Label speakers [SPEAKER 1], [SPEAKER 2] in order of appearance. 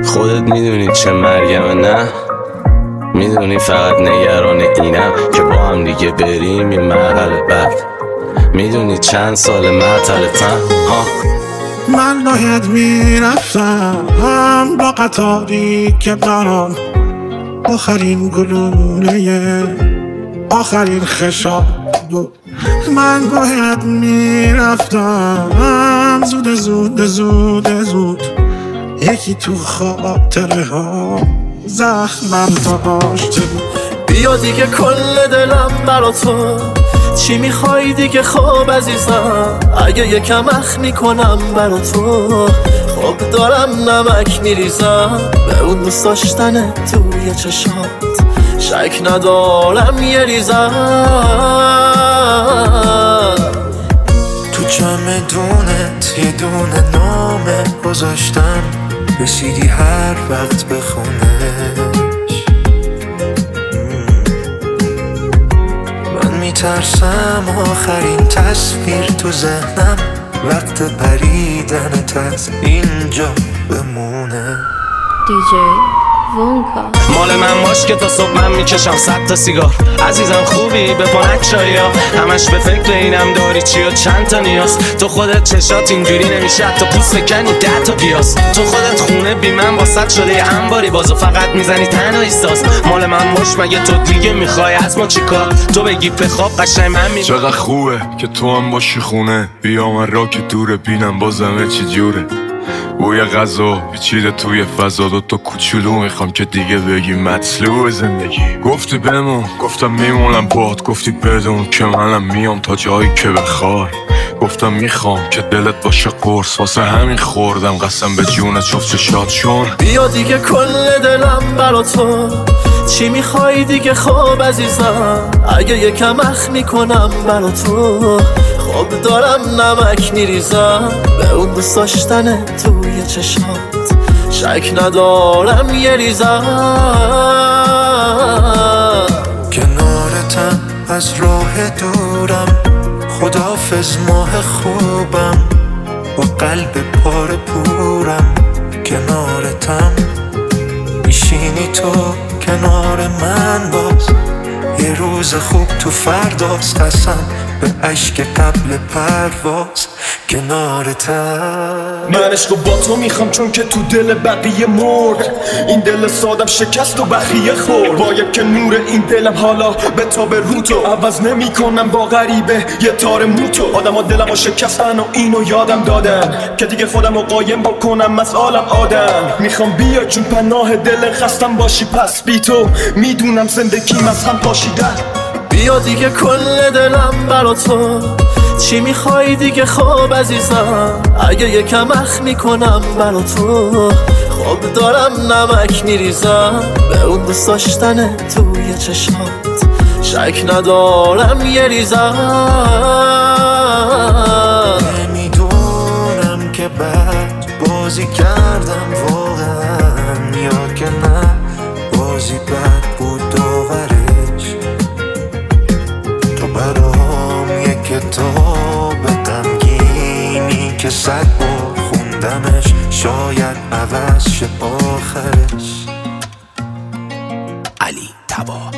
[SPEAKER 1] خودت میدونی چه مرگمه نه؟ میدونی فقط نگران اینم که با هم دیگه بریم این مرحله بعد. میدونی چند سال معطلتم
[SPEAKER 2] من باید میرفتم با قطاری که برام آخرین گلوله آخرین خشاب بود. من باید میرفتم زود زود زود زود یکی تو خاطره ها زخمم داشته بود.
[SPEAKER 3] بیا دیگه کل دلم برا تو، چی میخوای دیگه خواب عزیزم؟ اگه یکم اخ میکنم برا تو، خب دارم نمک میریزم به اون دوست داشتن توی چشات، شک ندارم یه ریزم.
[SPEAKER 4] تو چمدونت یه دونه نامه گذاشتم، رسیدی هر وقت بخونش. من میترسم آخرین تصویر تو ذهنم وقت پریدنت از اینجا بمونه.
[SPEAKER 5] دیجی وونکا
[SPEAKER 1] مال من باش که تا صبح من میکشم 100 تا سیگار. عزیزم خوبی به پانک شایی ها، همش به فکر اینم داری چی و چند تا نیاز. تو خودت چشات اینجوری نمیشه تا پوست بکنی 10 تا پیاز. تو خودت خونه بی من واسط شده یه انباری بازو فقط میزنی تنهایی ساز. مال من باش مگه تو دیگه میخوای از ما چیکار؟ تو بگی بخواب قشنگ من می
[SPEAKER 6] چقدر خوبه که تو هم باشی خونه. بیا من را که دوره بینم بازمه چی جوره. بوی غذا پیچیده توی فضا، دوتا کوچولو میخوام که دیگه بگی مطلوب زندگی. گفتی بمون گفتم میمونم باد، گفتی بدون که منم میام تا جایی که بخوای. گفتم میخوام که دلت باشه قرص، واسه همین خوردم قسم به جون جفت چشات. چون
[SPEAKER 3] بیا دیگه کل دلم برا تو، چی میخوای دیگه خواب عزیزم؟ اگه یکم اخ میکنم برا تو، خب دارم نمک میریزم به اون دوست داشتن توی چشات، شک ندارم یه ریزم.
[SPEAKER 4] کنارتم از راه دورم، خدافظ ماه خوبم با قلب پاره پورم. کنارتم میشینی تو کنار من باز، یه روز خوب تو فرداست قسم به عشق قبل پرواز. کنارتم
[SPEAKER 7] من عشقو با تو میخوام چون که تو دل بقیه مرد، این دل سادم شکست و بخیه خورد. باید که نور این دلم حالا به تا به رو تو، عوض نمی کنم با غریبه یه تار موتو. آدم ها دلم ها شکستن و اینو یادم دادن که دیگه خودم رو قایم بکنم از عالم آدم. میخوام بیا چون پناه دل خستم باشی، پس بی تو میدونم زندگیم از هم پاشیدن.
[SPEAKER 3] بیا دیگه کل دلم برا تو، چی میخوای دیگه خواب عزیزم؟ اگه یکم اخ میکنم برا تو، خب دارم نمک میریزم به اون دوست داشتن توی چشات، شک ندارم یه ریزم.
[SPEAKER 4] نمیدونم که بعد بازی کردم واقعا یا که نه، بازی بد بود داورش. تو برام یه کتاب غمگینی که 100 بار خوندمش، شاید عوض شه آخرش.
[SPEAKER 8] علی طبا.